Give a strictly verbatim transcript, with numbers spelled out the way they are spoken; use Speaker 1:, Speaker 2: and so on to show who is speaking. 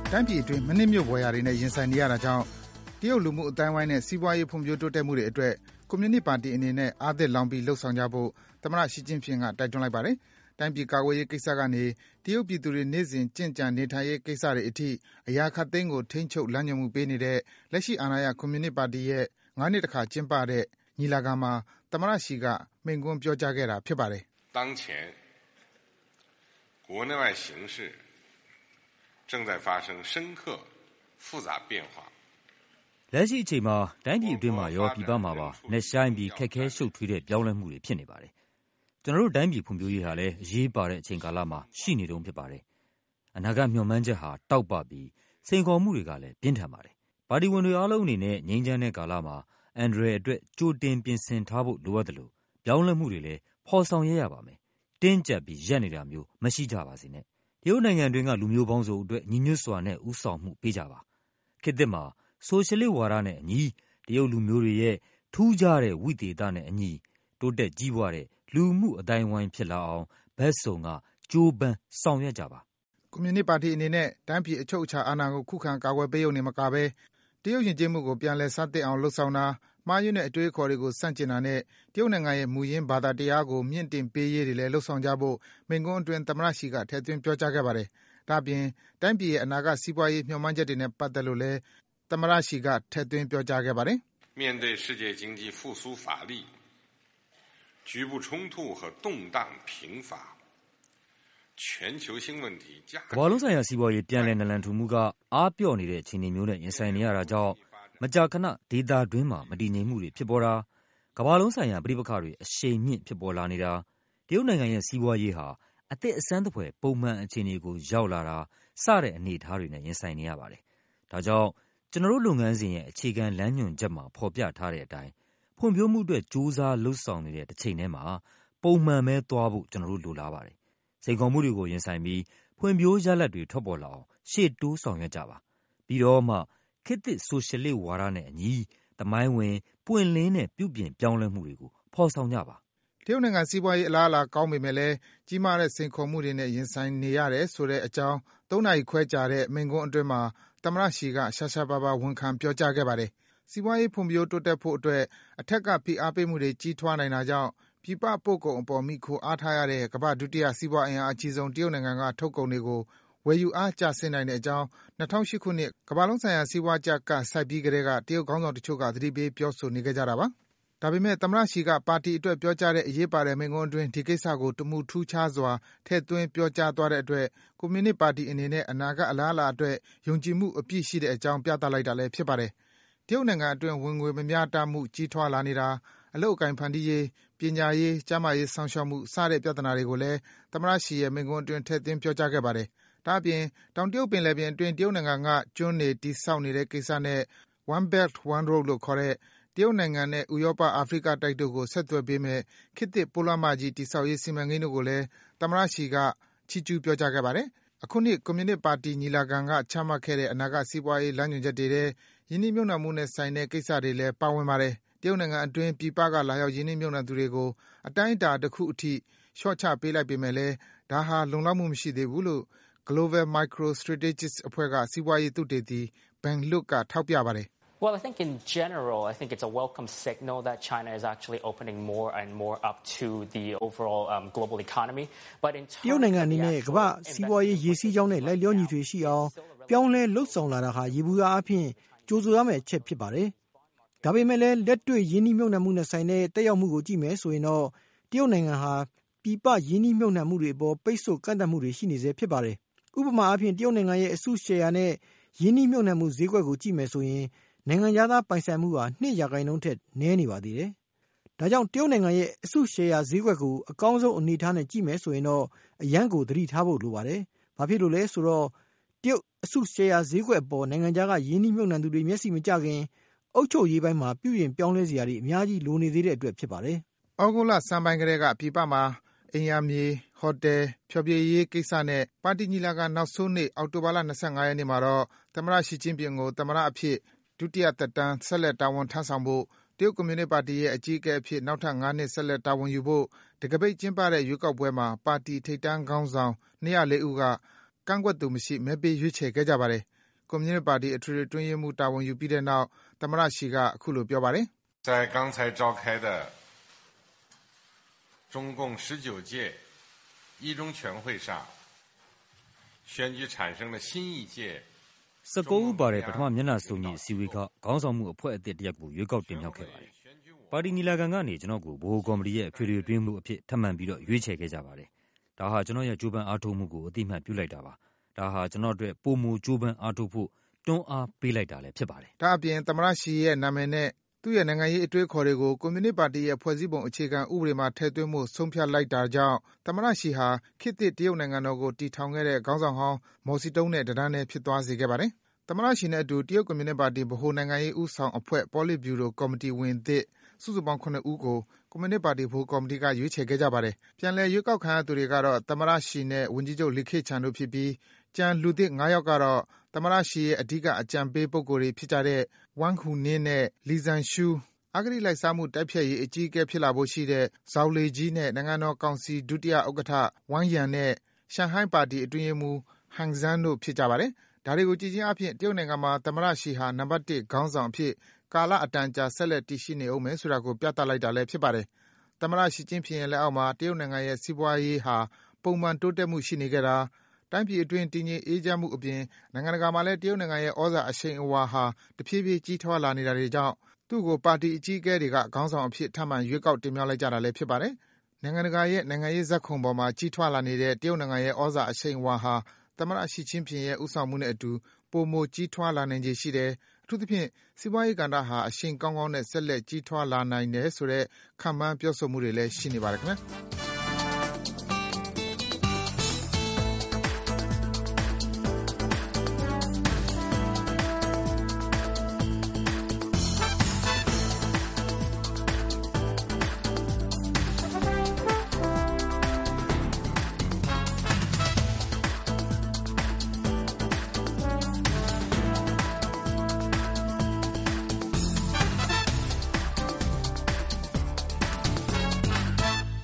Speaker 1: တိုင်းပြည်အတွင်းမနစ်မြို့ပေါ်ရာတွေနဲ့ရင်ဆိုင်နေရတာကြောင့်တရုတ်လူမှုအတိုင်းဝိုင်းနဲ့စီးပွားရေးဖွံ့ဖြိုးတိုးတက်မှုတွေအတွက်ကွန်မြူနစ်ပါတီအနေနဲ့အားသစ်လောင်ပြီးလှုပ်ဆောင်ကြဖို့သမ္မတရှီကျင့်ဖျင်ကတိုက်တွန်းလိုက်ပါတယ်။တိုင်းပြည်ကာကွယ်ရေးကိစ္စကနေတရုတ်ပြည်သူတွေနေ့စဉ်ကျင့်ကြံနေထိုင်ရေးကိစ္စတွေအထိအရာခပ်သိမ်းကိုထိန်းချုပ်လမ်းညွှန်မှုပေးနေတဲ့လက်ရှိအာဏာရကွန်မြူနစ်ပါတီရဲ့ငါးနှစ်တစ်ခါကျင်းပတဲ့ညီလာခံမှာသမ္မတရှီကမိန့်ခွန်းပြောကြားခဲ့တာဖြစ်ပါတယ်
Speaker 2: ။当前国内外形势正在发生深刻复杂变化。
Speaker 3: လက်ရှိအချိန်မှာတိုင်းပြည်အတွင်းမှာရောပြည်ပမှာပါနဲ့ဆိုင်ပြီးခက်ခဲရှုပ်ထွေးတဲ့ပြောင်းလဲမှုတွေဖြစ်နေပါတယ်။ကျွန်တော်တို့တိုင်းပြည်ဖွံ့ဖြိုးရေးဟာလည်းအရေးပါတဲ့အချိန်ကာလမှာရှိနေတုန်းဖြစ်ပါတယ်။အနာဂတ်မျှော်မှန်းချက်ဟာတောက်ပပြီးစိန်ခေါ်မှုတွေကလည်းပြင်းထန်ပါတယ်။ပါတီဝင်တွေအားလုံးအနေနဲ့ငြိမ်းချမ်းတဲ့ကာလမှာအန်ဒရယ်အတွက်ကြိုတင်ပြင်ဆင်ထားဖို့လိုအပ်တယ်လို့ပြောင်းလဲမှုတွေလည်းဖော်ဆောင်ရရပါမယ်။တင်းကျပ်ပြီးရက်နေတာမျိုးမရှိကြပါစေနဲ့။တရုတ်နိုင်ငံတွင်းကလူမျိုးပေါင်းစုံအတွက်ညီညွတ်စွာနဲ့ဦးဆောင်မှုပေးကြပါ။ခေတ်သစ်မှာဆိုရှယ်လစ်ဝါဒနဲ့အညီတရုတ်လူမျိုးတွေရဲ့ထူးခြားတဲ့ဝိသေသနဲ့အညီတိုးတက်ကြီးပွားတဲ့လူမှုအတိုင်းဝိုင်းဖြစ်လာအောင်ဘက်စုံကကြိုးပမ်းဆောင်ရွက်ကြပါ
Speaker 1: ကွန်မြူနစ်ပါတီအနေနဲ့တိုင်းပြည်အချုပ်အခြာအာဏာကိုခုခံကာကွယ်ပေးရုံနဲ့မကဘဲတရုတ်ယဉ်ကျေးမှုကိုပြန်လည်စတင်အောင်လှုပ်ဆောင်တာမှားယွင်းတဲ့အတွေးအခေါ်တွေကိုစန့်ကျင်တာနဲ့တရုတ်နိုင်ငံရဲ့မူရင်းဘာသာတရားကိုမြင့်တင်ပေးရေးတွေလည်းလှုပ်ဆောင်ကြဖို့မိန့်ခွန်းအတွင်းသမ္မတရှီကထည့်သွင်းပြောကြားခဲ့ပါတယ်။ဒါ့အပြင်တိုင်းပြည်ရဲ့အနာဂတ်စီးပွားရေးမျှော်မှန်းချက်တွေနဲ့ပတ်သက်လို့လည်းသမ္မတရှီကထည့်သွင်းပြောကြားခဲ့ပါတယ်
Speaker 2: ။面对世界经济复苏乏力、局部冲突和动荡频发，全球性问题加
Speaker 3: ကမ္ဘာလုံးဆိုင်ရာစီးပွားရေးပြန်လည်နလန်ထူမှုကအားပျော့နေတဲ့အခြေအနေမျိုးနဲ့ရင်ဆိုင်နေရတာကြောင့်မကြာခဏဒေသတွင်းမှာမတည်ငြိမ်မှုတွေဖြစ်ပေါ်တာကမ္ဘာလုံးဆိုင်ရာပြိပခါတွေအရှိန်မြင့်ဖြစ်ပေါ်လာနေတာတရုတ်နိုင်ငံရဲ့စီးပွားရေးဟာအသစ်အဆန်းသဖွယ်ပုံမှန်အခြေအနေကိုရောက်လာတာစတဲ့အနေအထားတွေနဲ့ရင်ဆိုင်နေရပါတယ်။ဒါကြောင့်ကျွန်တော်တို့လုပ်ငန်းစဉ်ရဲ့အခြေခံလမ်းညွှန်ချက်မှာဖော်ပြထားတဲ့အတိုင်းဖွံ့ဖြိုးမှုအတွက်ကြိုးစားလှုပ်ဆောင်နေတဲ့တစ်ချိန်တည်းမှာပုံမှန်ပဲသွားဖို့ကျွန်တော်တို့လိုလားပါတယ်။စိန်ခေါ်မှုတွေကိုရင်ဆိုင်ပြီးဖွံ့ဖြိုးရလဒ်တွေထွက်ပေါ်လာအောင်ရှေ့တိုးဆောင်ရွက်ကြပါ။ပြီးတော့မှခေတ်သစ်ဆိုရှယ်လစ်ဝါဒနဲ့အညီသမိုင်းဝင်ပွင့်လင်းတဲ့ပြုပြင်ပြောင်းလဲမှုတွေကိုဖော်ဆောင်ကြပါ
Speaker 1: တရုတ်နိုင်ငံစီးပွားရေးအလားအလာကောင်းပေမဲ့လည်းကြီးမားတဲ့စိန်ခေါ်မှုတွေနဲ့ရင်ဆိုင်နေရတယ်ဆိုတဲ့အကြောင်းသုံးနာရီခွဲကြာတဲ့မိန့်ခွန်းအတွင်းမှာသမ္မတရှီကရှာရှာပါပါဝန်ခံပြောကြားခဲ့ပါတယ်။စီးပွားရေးဖွံ့ဖြိုးတိုးတက်ဖို့အတွက်အထက်ကဖိအားပေးမှုတွေကြီးထွားနိုင်တာကြောင့်ပြည်ပပို့ကုန်အပေါ်မိခိုအားထားရတဲ့ကမ္ဘာဒုတိယစီးပွားအင်အားအကြီးဆုံးတရုတ်နိုင်ငံကထုတ်ကုန်တွေကိုဝယ်ယူအားကျဆင်းနိုင်တဲ့အကြောင်း၂၀၀၈ခုနှစ်ကမ္ဘာလုံးဆိုင်ရာစီးပွားကျကဆိုက်ပြီးကတည်းကတရုတ်ခေါင်းဆောင်တချို့ကသတိပေးပြောဆိုနေခဲ့ကြတာပါ။ဒါပေမဲ့သမ္မတရှီကပါတီအတွက်ပြောကြားတဲ့အရေးပါတဲ့မိန့်ခွန်းအတွင်းဒီကိစ္စကိုတမူထူးခြားစွာထည့်သွင်းပြောကြားသွားတဲ့အတွက်ကွန်မြူနစ်ပါတီအနေနဲ့အနာဂတ်အလားအလာအတွက်ယုံကြည်မှုအပြည့်ရှိတဲ့အကြောင်းပြသလိုက်တာလည်းဖြစ်ပါတယ်။တရုတ်နိုင်ငံအတွင်းဝင်ငွေမမျှတမှုကြီးထွားလာနေတာအလုပ်အကိုင်ဖန်တီးရေးပညာရေးကျန်းမာရေးစောင့်ရှောက်မှုစတဲ့ပြဿနာတွေကိုလည်းသမ္မတရှီရဲ့မိန့်ခွန်းအတွင်းထည့်သွင်းပြောကြားခဲ့ပါတယ်။ဒါ့အပြင်တောင်တရုတ်ပင်လယ်ပြင်အတွင်းတရုတ်နိုင်ငံကကျွန်းတွေတည်ဆောက်နေတဲ့ကိစ္စနဲ့ One Belt One Road လို့ခေါ်တဲ့တရုတ်နိုင်ငံနဲ့ဥရောပအာဖရိကတိုက်တို့ကိုဆက်သွယ်ပေးမဲ့ခေတ်သစ်ပိုးလမ်းမကြီးတည်ဆောက်ရေးစီမံကိန်းတို့ကိုလည်းသမ္မတရှီကချီးကျူးပြောကြားခဲ့ပါတယ်။အခုနှစ်ကွန်မြူနစ်ပါတီညီလာခံကချမှတ်ခဲ့တဲ့အနာဂတ်စီးပွားရေးလမ်းညွှန်ချက်တွေထဲယင်းနှိမ့်မြုပ်နှံမှုနဲ့ဆိုင်တဲ့ကိစ္စတွေလည်းပါဝင်ပါတယ်။တရုတ်နိုင်ငံအတွင်းပြည်ပကလာရောက်ယင်းနှိမ့်မြုပ်နှံသူတွေကိုအတိုင်းအတာတစ်ခုအထိလျှော့ချပေးလိုက်ပေမဲ့လည်းဒါဟာလုံလောက်မှုမရှိသေးဘူးလို့ Global Micro Strategies အဖွဲ့ကစီးပွားရေးသုတေသီ Ben Luke ကထောက်ပြပါတယ်။
Speaker 4: Well, I think in general, I think it's a welcome signal that China is actually opening more and more up to the overall um, global economy. But in terms
Speaker 5: တရုတ်နိုင်ငံအနေနဲ့ကမ္ဘာစီးပွားရေးရေစီးကြောင်းနဲ့လိုက်လျောညီထွေရှိအောင်ပြောင်းလဲလှုပ်ဆောင်လာတာဟာရေဘူးအားအဖြစ်ကြိုးဆိုရမယ့်အချက်ဖြစ်ပါတယ်။ဒါပေမဲ့လည်းလက်တွေ့ယင်းနှိမ့်မြုပ်နှံမှုနဲ့ဆိုင်တဲ့တက်ရောက်မှုကိုကြည့်မယ်ဆိုရင်တော့တရုတ်နိုင်ငံဟာပြည်ပယင်းနှိမ့်မြုပ်နှံမှုတွေအပေါ်ပိတ်ဆို့ကန့်သတ်မှုတွေရှိနေစေဖြစ်ပါတယ်။ဥပမာအားဖြင့်တရုတ်နိုင်ငံရဲ့အစုရှယ်ယာနဲ့ယင်းနှိမ့်မြုပ်နှံမှုဈေးကွက်ကိုကြည့်မယ်ဆိုရင်နိုင်ငံသားပိုင်ဆိုင်မှုဟာနှစ်ရာခိုင်နှုန်းထက်နည်းနေပါသေးတယ်။ဒါကြောင့်တရုတ်နိုင်ငံရဲ့အစုရှယ်ယာဈေးကွက်ကိုအကောင်းဆုံးအနေအထားနဲ့ကြည့်မယ်ဆိုရင်တော့အရန်ကိုသတိထားဖို့လိုပါတယ်။ဘာဖြစ်လို့လဲဆိုတော့တရုတ်အစုရှယ်ယာဈေးကွက်အပေါ်နိုင်ငံခြားကယင်းနှိမ့်မြုပ်နှံသူတွေမျက်စိမကျခင်အုပ်ချုပ်ရေးပိုင်းမှာပြုပြင်ပြောင်းလဲစရာတွေအများကြီးလိုနေသေးတဲ့အတွက်ဖြစ်ပါတယ်
Speaker 1: ။ဩဂုတ်လဆန်းပိုင်းကတည်းကပြည်ပမှာအိမ်ယာမြေဟိုတယ်ဖျော်ဖြေရေးကိစ္စနဲ့ပါတီညီလာခံနောက်ဆုံးနေ့အောက်တိုဘာလ၂၅ရက်နေ့မှာတော့သမ္မတရှီကျင့်ဖျင်ကိုသမ္မတအဖြစ်ဒုတိယသက်တမ်းဆက်လက်တာဝန်ထမ်းဆောင်ဖို့တရုတ်ကွန်မြူနစ်ပါတီရဲ့အကြီးအကဲအဖြစ်နောက်ထပ်ငါးနှစ်ဆက်လက်တာဝန်ယူဖို့တကပိတ်ကျင်းပတဲ့ရွေးကောက်ပွဲမှာပါတီထိပ်တန်းခေါင်းဆောင်၂၀၄ဦးကကန့်ကွက်သူမရှိမဲပေးရွေးချယ်ခဲ့ကြပါတယ်ကွန်မြူနစ်ပါတီအထွေထွေအတွင်းရေးမှူးတာဝန်ယူပြီးတဲ့နောက်သမ္မတရှီကအခုလိုပြောပါတယ်
Speaker 2: 在刚才召开的中共十九届一中全会上选举产生了新一届
Speaker 3: 十九ဦးပါတဲ့ပထမမျက်နှာစုံညီအစည်းအဝေးကခေါင်းဆောင်မှုအဖွဲ့အသစ်တစ်ရပ်ကိုရွေးကောက်တင်မြှောက်ခဲ့ပါတယ်။ပါတီညီလာခံကနေကျွန်တော်ကိုဗဟိုကော်မတီရဲ့အထွေထွေအတွင်းမှုအဖြစ်ထပ်မံပြီးတော့ရွေးချယ်ခဲ့ကြပါတယ်။ဒါဟာကျွန်တော်ရဲ့ကြိုးပမ်းအားထုတ်မှုကိုအသိအမှတ်ပြုလိုက်တာပါ။ဒါဟာကျွန်တော်အတွက်ပုံမူကြိုးပမ်းအားထုတ်ဖို့တွန်းအားပေးလိုက်တာလည်းဖြစ်ပါတယ်
Speaker 1: ။ဒါအပြင်သမ္မတရှီရဲ့နာမည်နဲ့သူ့ရဲ့နိုင်ငံရေးအတွေးခေါ်တွေကိုကွန်မြူနစ်ပါတီရဲ့ဖွဲ့စည်းပုံအခြေခံဥပဒေမှာထည့်သွင်းမှုဆုံးဖြတ်လိုက်တာကြောင့်သမ္မတရှီဟာခေတ်သစ်တရုတ်နိုင်ငံတော်ကိုတည်ထောင်ခဲ့တဲ့ခေါင်းဆောင်ဟောင်းမော်စီတုံးနဲ့တဒန်းနဲ့ဖြစ်သွားစေခဲ့ပါတယ်။သမ္မတရှီနဲ့အတူတရုတ်ကွန်မြူနစ်ပါတီဗဟိုနိုင်ငံရေးဦးဆောင်အဖွဲ့ပေါ်လစ်ဗျူရိုကော်မတီဝင်သစ်စုစုပေါင်းခုနစ်ဦးကိုကွန်မြူနစ်ပါတီဗဟိုကော်မတီကရွေးချယ်ခဲ့ကြပါတယ်။ပြန်လည်ရွေးကောက်ခံရသူတွေကတော့သမ္မတရှီနဲ့ဝန်ကြီးချုပ်လီခေ့ချန်တို့ဖြစ်ပြီးကျန်လူသစ်ငါးယောက်ကတော့သမ္မတရှီရဲ့အဓိကအကြံပေးပုဂ္ဂိုလ်တွေဖြစ်ကြတဲ့ဝမ်ဟူနင်းနဲ့လီဇန်ရှူးအဂတိလိုက်စားမှုတိုက်ဖျက်ရေးအကြီးအကဲဖြစ်လာဖို့ရှိတဲ့ဇောက်လေကြီးနဲ့နိုင်ငံတော်ကောင်စီဒုတိယဥက္ကဋ္ဌဝမ်ယန်နဲ့ရှန်ဟိုင်းပါတီအတွင်းရေးမှူးဟန်ဇန်တို့ဖြစ်ကြပါတယ်။ဒါတွေကိုကြည့်ချင်းအဖြစ်တရုတ်နိုင်ငံမှာသမ္မတရှီဟာနံပါတ်တစ်ခေါင်းဆောင်အဖြစ်ကာလအတန်ကြာဆက်လက်တည်ရှိနေအောင်မယ်ဆိုတာကိုပြသလိုက်တာလည်းဖြစ်ပါတယ်။သမ္မတရှီကျင်းဖျင်ရဲ့လက်အောက်မှာတရုတ်နိုင်ငံရဲ့စီးပွားရေးဟာပုံမှန်တိုးတက်မှုရှိနေခဲ့တာတိုင်းပြည်အတွင်းတည်ငြိမ်အေးချမ်းမှုအပြင်နိုင်ငံတကာမှာလည်းတရုတ်နိုင်ငံရဲ့ဩဇာအရှိန်အဝါဟာတဖြည်းဖြည်းကြီးထွားလာနေတာတွေကြောင့်သူ့ကိုပါတီအကြီးအကဲတွေကခေါင်းဆောင်အဖြစ်ထပ်မံရွေးကောက်တင်မြှောက်လိုက်ကြတာလည်းဖြစ်ပါတယ်။နိုင်ငံတကာရဲ့နိုင်ငံရေးဇာတ်ခုံပေါ်မှာကြီးထွားလာနေတဲ့တရုတ်နိုင်ငံရဲ့ဩဇာအရှိန်အဝါဟာသမ္မတရှီကျင်းဖျင်ရဲ့ဦးဆောင်မှုနဲ့အတူပိုမိုကြီးထွားလာနိုင်ခြေရှိတယ်။အထူးသဖြင့်စီးပွားရေးကဏ္ဍဟာအရှိန်ကောင်းကောင်းနဲ့ဆက်လက်ကြီးထွားလာနိုင်တယ်ဆိုတဲ့ခန့်မှန်းပြောဆိုမှုတွေလည်းရှိနေပါတယ်ခင်ဗျာ။